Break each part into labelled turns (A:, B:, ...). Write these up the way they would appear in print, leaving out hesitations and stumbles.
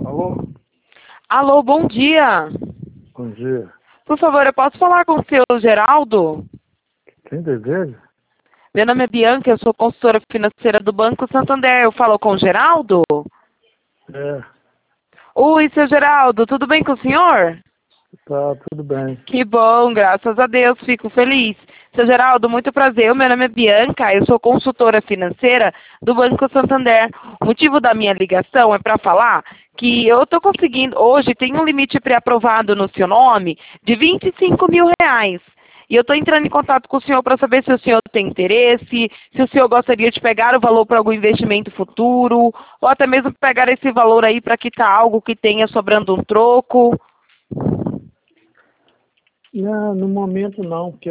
A: Alô?
B: Alô, bom dia.
A: Bom dia.
B: Por favor, eu posso falar com o seu Geraldo?
A: Quem deseja?
B: Meu nome é Bianca, eu sou consultora financeira do Banco Santander. Eu falo com o Geraldo?
A: É,
B: Oi, seu Geraldo, tudo bem com o senhor?
A: tá tudo bem.
B: Que bom, graças a Deus, fico feliz. Seu Geraldo, muito prazer, meu nome é Bianca, eu sou consultora financeira do Banco Santander. O motivo da minha ligação é para falar que eu estou conseguindo, hoje tem um limite pré-aprovado no seu nome de R$ 25.000. E eu estou entrando em contato com o senhor para saber se o senhor tem interesse, se o senhor gostaria de pegar o valor para algum investimento futuro, ou até mesmo pegar esse valor aí para quitar algo que tenha sobrando um troco.
A: Não, no momento não, porque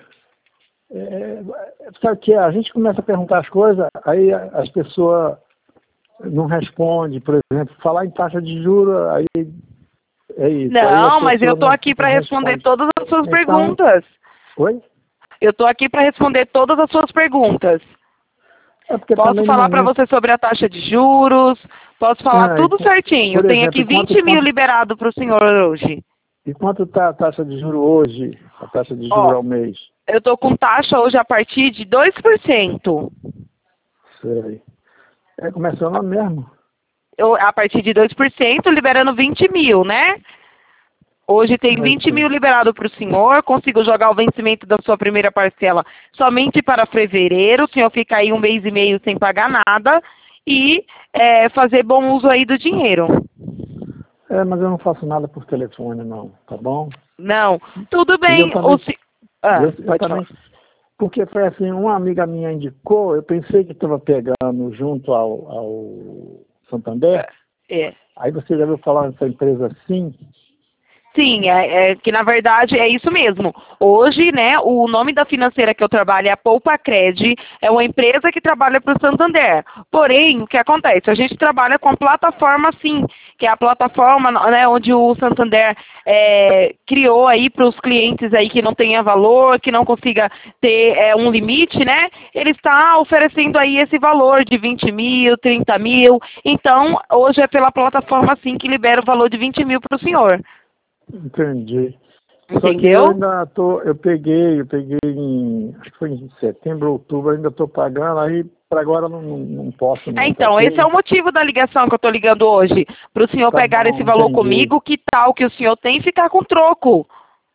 A: sabe o que é? A gente começa a perguntar as coisas, aí as pessoas não respondem, por exemplo, falar em taxa de juros, aí é isso.
B: Não,
A: Aí a
B: mas eu
A: pessoa
B: estou
A: não
B: aqui para responder
A: responde.
B: todas as suas
A: Então,
B: perguntas.
A: oi?
B: Eu estou aqui para responder todas as suas perguntas.
A: É porque
B: Posso
A: também no
B: falar para
A: momento...
B: você sobre a taxa de juros, posso falar tudo certinho.
A: Por
B: Eu tenho aqui
A: exemplo,
B: 20.000 liberado para o senhor hoje.
A: e quanto está a taxa de juros hoje, a taxa de juros
B: Ó,
A: ao mês?
B: eu estou com taxa hoje a partir de 2%.
A: Sei. Começou lá mesmo.
B: A partir de 2%, liberando 20.000, né? Hoje tem
A: É
B: 20.000
A: isso.
B: liberado para o senhor, consigo jogar o vencimento da sua primeira parcela somente para fevereiro, o senhor fica aí 1 mês e meio sem pagar nada e fazer bom uso aí do dinheiro.
A: Mas eu não faço nada por telefone, não, tá bom?
B: Não, tudo
A: E eu
B: bem.
A: também, eu
B: Pode
A: também,
B: falar.
A: porque foi assim, uma amiga minha indicou, eu pensei que estava pegando junto ao Santander,
B: É.
A: aí você já ouviu falar nessa empresa assim?
B: Sim, que na verdade é isso mesmo. Hoje, né, o nome da financeira que eu trabalho é a Poupa Cred, é uma empresa que trabalha para o Santander. Porém, o que acontece? A gente trabalha com a plataforma sim, que é a plataforma, né, onde o Santander criou aí para os clientes aí que não tenha valor, que não consiga ter um limite, né? Ele está oferecendo aí esse valor de 20.000, 30.000. Então, hoje é pela plataforma sim que libera o valor de 20.000 para o senhor.
A: Entendi. Só que eu
B: Entendeu?
A: ainda eu peguei acho que foi em setembro, outubro, ainda estou pagando, aí para agora não posso não, tá
B: Então, esse é
A: ok?
B: o motivo da ligação que eu estou ligando hoje. Para o senhor
A: Tá
B: pegar esse
A: bom,
B: valor
A: entendi.
B: comigo, que tal que o senhor tem e ficar com troco.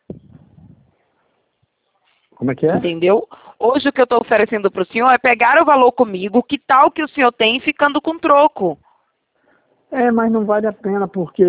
A: Como é que é?
B: Entendeu? Hoje o que eu estou oferecendo para o senhor é pegar o valor comigo, que tal que o senhor tem e ficando com troco.
A: Mas não vale a pena porque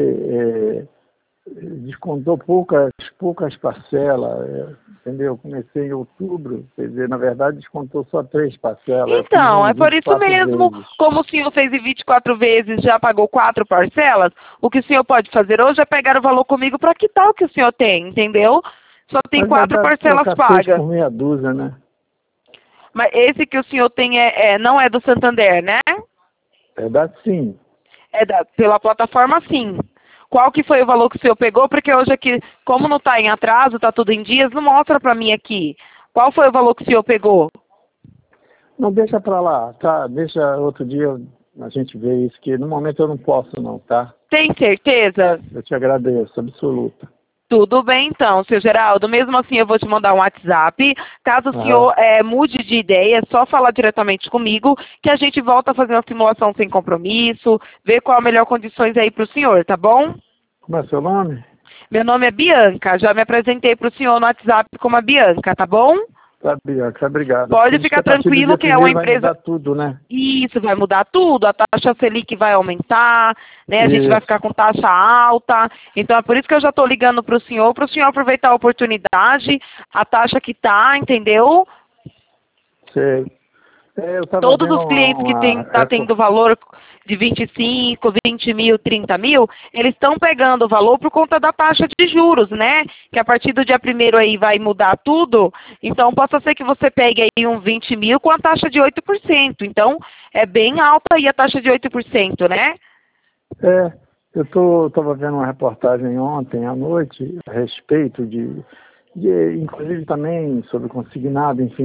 A: descontou poucas parcelas, entendeu? Comecei em outubro, quer dizer, na verdade descontou só 3 parcelas, eu fiz
B: Então,
A: em
B: é por isso
A: 24
B: mesmo,
A: vezes.
B: como o senhor fez em 24 vezes, já pagou 4 parcelas, o que o senhor pode fazer hoje é pegar o valor comigo para que tal que o senhor tem, entendeu? Só tem
A: Mas vai
B: 4
A: dar
B: parcelas
A: trocar 6
B: pagas.
A: por meia dúzia, né?
B: Mas esse que o senhor tem não é do Santander, né?
A: É dá sim.
B: Pela plataforma, sim. Qual que foi o valor que o senhor pegou? Porque hoje aqui, como não está em atraso, está tudo em dias, não mostra para mim aqui. Qual foi o valor que o senhor pegou?
A: Não deixa pra lá, tá? Deixa outro dia a gente ver isso, que no momento eu não posso não, tá?
B: Tem certeza?
A: Eu te agradeço, absoluta.
B: Tudo bem então, seu Geraldo. Mesmo assim, eu vou te mandar um WhatsApp. Caso o
A: Aham.
B: senhor mude de ideia, é só falar diretamente comigo, que a gente volta a fazer uma simulação sem compromisso, ver qual a melhor condições aí para o senhor, tá bom?
A: Como é seu nome?
B: Meu nome é Bianca. Já me apresentei para o senhor no WhatsApp como a Bianca, tá bom?
A: Tá, Bianca, obrigado. Porque
B: Pode
A: diz que
B: ficar
A: a partir do
B: tranquilo
A: dia
B: que é uma
A: primeiro vai
B: empresa.
A: mudar tudo, né?
B: Isso vai mudar tudo, a taxa Selic vai aumentar, né? A gente vai
A: Isso.
B: ficar com taxa alta. Então é por isso que eu já estou ligando para o senhor aproveitar a oportunidade, a taxa que tá, entendeu?
A: Sei. Eu estava
B: Todos
A: vendo
B: os clientes que tá tendo valor de 25, 20.000, 30.000, eles estão pegando o valor por conta da taxa de juros, né? Que a partir do dia primeiro aí vai mudar tudo. Então, possa ser que você pegue aí um 20.000 com a taxa de 8%. Então, é bem alta aí a taxa de 8%, né?
A: eu estava vendo uma reportagem ontem à noite a respeito inclusive também sobre consignado, enfim.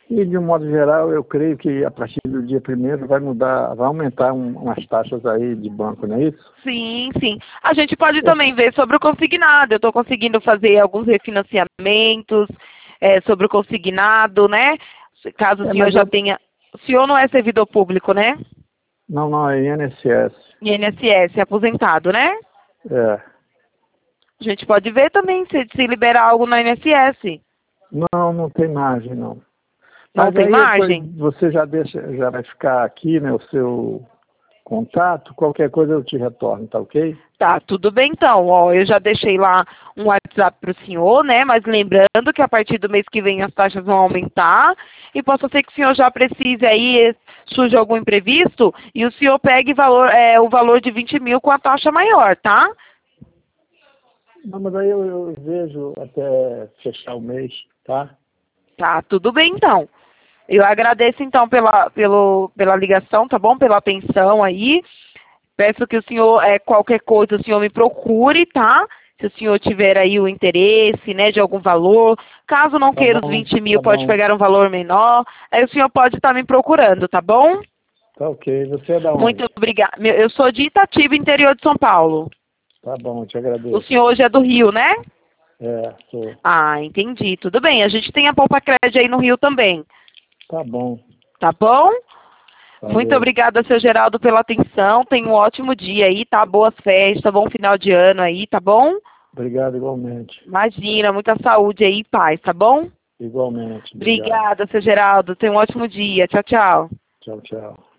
A: E, de um modo geral, eu creio que a partir do dia 1º vai mudar, vai aumentar umas taxas aí de banco, não é isso?
B: Sim, sim. A gente pode também ver sobre o consignado. Eu estou conseguindo fazer alguns refinanciamentos sobre o consignado, né? Caso o senhor
A: Mas
B: já tenha... O senhor não é servidor público, né?
A: não, é INSS.
B: INSS, aposentado, né?
A: É.
B: A gente pode ver também se liberar algo na INSS.
A: Não tem margem, não.
B: Não
A: Mas
B: tem
A: aí depois
B: margem?
A: você já vai ficar aqui, né, o seu contato, qualquer coisa eu te retorno, tá ok?
B: Tá, tudo bem então. Ó, eu já deixei lá um WhatsApp para o senhor, né? Mas lembrando que a partir do mês que vem as taxas vão aumentar e possa ser que o senhor já precise aí, surja algum imprevisto e o senhor pegue o valor de 20 mil com a taxa maior, tá?
A: Não, mas aí eu vejo até fechar o mês, tá?
B: Tá, tudo bem então. Eu agradeço então pela ligação, tá bom? Pela atenção aí. Peço que o senhor, qualquer coisa, o senhor me procure, tá? Se o senhor tiver aí o interesse, né, de algum valor. Caso não queira os 20 mil,
A: Tá
B: pode
A: bom,
B: pegar um valor menor. Aí o senhor pode estar me procurando, tá bom?
A: tá ok. Você é da
B: Muito
A: onde?
B: obrigada. Eu sou de Itatiba, interior de São Paulo.
A: Tá bom, eu te
B: O
A: agradeço.
B: senhor hoje é do Rio, né?
A: Sou.
B: Ah, entendi. Tudo bem. A gente tem a Poupa Crédito aí no Rio também.
A: Tá bom.
B: Tá bom? Muito
A: Valeu.
B: obrigada, seu Geraldo, pela atenção. Tenha um ótimo dia aí, tá? Boas festas, bom final de ano aí, tá bom?
A: Obrigado igualmente.
B: Imagina, muita saúde aí e paz, tá bom?
A: Igualmente. Obrigado.
B: Obrigada, seu Geraldo. Tenha um ótimo dia. Tchau, tchau.
A: Tchau, tchau.